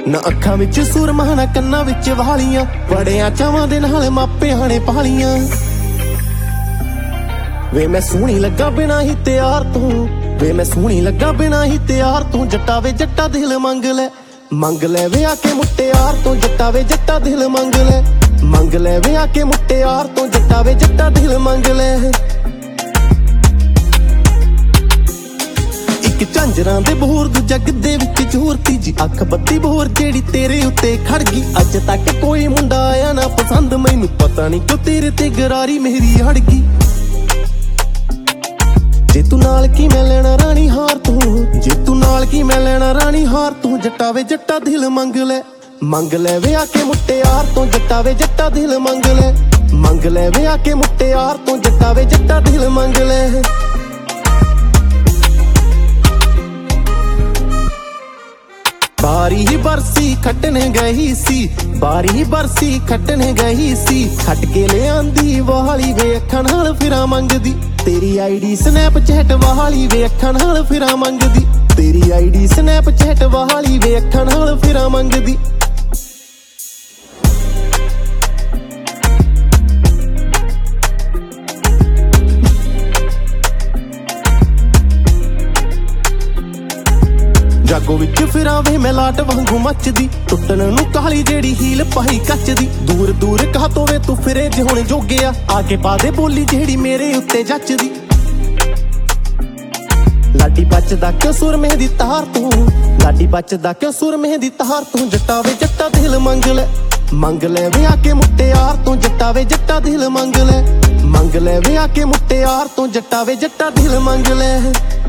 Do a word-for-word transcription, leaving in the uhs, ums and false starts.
ਨਾ ਅੱਖਾਂ ਵਿੱਚ ਸੁਰਮਾ ਨਾ ਕੰਨਾਂ ਵਿੱਚ ਵਾਲੀਆਂ, ਬੜਿਆਂ ਚਾਵਾਂ ਦੇ ਨਾਲ ਮਾਪਿਆਂ ਨੇ ਪਾਲੀਆਂ। ਵੇ ਮੈਂ ਸੋਹਣੀ ਲੱਗਾ ਬਿਨਾਂ ਹੀ ਤਿਆਰ ਤੂੰ, ਵੇ ਮੈਂ ਸੋਹਣੀ ਲੱਗਾ ਬਿਨਾਂ ਹੀ ਤਿਆਰ ਤੂੰ। ਜੱਟਾ ਵੇ ਜੱਟਾ ਦਿਲ ਮੰਗ ਲੈ, ਮੰਗ ਲੈ ਵੇ ਆ ਕੇ ਮੁਟਿਆਰ ਤੋਂ। ਜੱਟਾ ਵੇ ਜੱਟਾ ਦਿਲ ਮੰਗ ਲੈ, ਮੰਗ ਲੈ ਵੇ ਆ ਕੇ ਮੁਟਿਆਰ ਤੋਂ। ਜੱਟਾ ਵੇ ਜੱਟਾ ਦਿਲ ਮੰਗ ਲੈ। ਇੱਕ ਝਾਂਜਰਾਂ ਦੇ ਬੋਰ ਦੂਜਾ ਗਿੱਧੇ ਵਿੱਚ ਜ਼ੋਰ, ਤੀਜੀ ਅੱਖ ਬੱਤੀ ਬੋਰ ਜਿਹੜੀ ਤੇਰੇ ਉੱਤੇ ਖੜ ਗਈ। ਅੱਜ ਤੱਕ ਕੋਈ ਮੁੰਡਾ ਆਇਆ ਨਾ ਪਸੰਦ ਮੈਨੂੰ, ਪਤਾ ਨਹੀਂ ਕਿਉਂ ਤੇਰੇ ਤੇ ਗਰਾਰੀ ਮੇਰੀ ਹੜ ਗਈ। ਜੇ ਤੂੰ ਨਾਲ ਕੀ ਮੈਂ ਲੈਣਾ ਰਾਣੀ ਹਾਰ ਤੂੰ, ਜੇ ਤੂੰ ਨਾਲ ਕੀ ਮੈਂ ਲੈਣਾ ਰਾਣੀ ਹਾਰ ਤੂੰ। ਜੱਟਾ ਵੇ ਜੱਟਾ ਦਿਲ ਮੰਗ ਲੈ, ਮੰਗ ਲੈ ਵੇ ਆ ਕੇ ਮੁਟਿਆਰ ਤੋਂ। ਜੱਟਾ ਵੇ ਜੱਟਾ ਦਿਲ ਮੰਗ ਲੈ, ਮੰਗ ਲੈ ਵੇ ਆ ਕੇ ਮੁਟਿਆਰ ਤੋਂ। ਜੱਟਾ ਵੇ ਜੱਟਾ ਦਿਲ ਮੰਗ ਲੈ। ਬਾਰੀ ਹੀ ਬਰਸੀ ਖੱਟਣ ਗਈ ਸੀ, ਬਾਰੀ ਹੀ ਬਰਸੀ ਖੱਟਣ ਗਈ ਸੀ। ਖੱਟ ਕੇ ਲਿਆਂਦੀ ਵਾਲੀ ਵੇ ਅੱਖਾਂ ਨਾਲ ਫਿਰਾਂ ਮੰਗਦੀ। ਤੇਰੀ ਆਈਡੀ ਸਨੈਪਚੈਟ ਵਾਲੀ ਵੇ ਅੱਖਾਂ ਨਾਲ ਫਿਰਾਂ ਮੰਗਦੀ। ਤੇਰੀ ਆਈਡੀ ਸਨੈਪਚੈਟ ਵਾਲੀ ਵੇ ਅੱਖਾਂ ਨਾਲ ਫਿਰਾਂ ਮੰਗਦੀ। ਜਾਗੋ ਵਿੱਚ ਫਿਰਾਂ ਵੇ ਮੈਂ ਲਾਟ ਵਾਂਗੂ ਮੱਚਦੀ, ਟੁੱਟਣ ਨੂੰ ਕਾਲੀ ਜਿਹੜੀ ਹੀਲ ਪਾਈ ਕੱਚ ਦੀ। ਦੂਰ ਦੂਰ ਕਾਹਤੋਂ ਵੇ ਤੂੰ ਫਿਰੇ ਜੇ ਹੁਣ ਜੋਗਿਆ, ਆ ਕੇ ਪਾ ਦੇ ਬੋਲੀ ਜਿਹੜੀ ਮੇਰੇ ਉੱਤੇ ਜੱਚਦੀ। ਲਾਡੀ ਬਚਦਾ ਕਿਉਂ ਸੁਰਮੇ ਦੀ ਤਾਰ ਤੂੰ, ਲਾਡੀ ਬਚਦਾ ਕਿਉਂ ਸੁਰਮੇ ਦੀ ਤਾਰ ਤੂੰ। ਜੱਟਾ ਵੇ ਜੱਟਾ ਦਿਲ ਮੰਗ ਲੈ, ਮੰਗ ਲੈ ਵੇ ਆ ਕੇ ਮੁਟਿਆਰ ਤੋਂ। ਜੱਟਾ ਵੇ ਜੱਟਾ ਦਿਲ ਮੰਗ ਲੈ, ਮੰਗ ਲੈ ਵੇ ਆ ਕੇ ਮੁਟਿਆਰ ਤੋਂ। ਜੱਟਾ ਵੇ ਜੱਟਾ ਦਿਲ ਮੰਗ ਲੈ।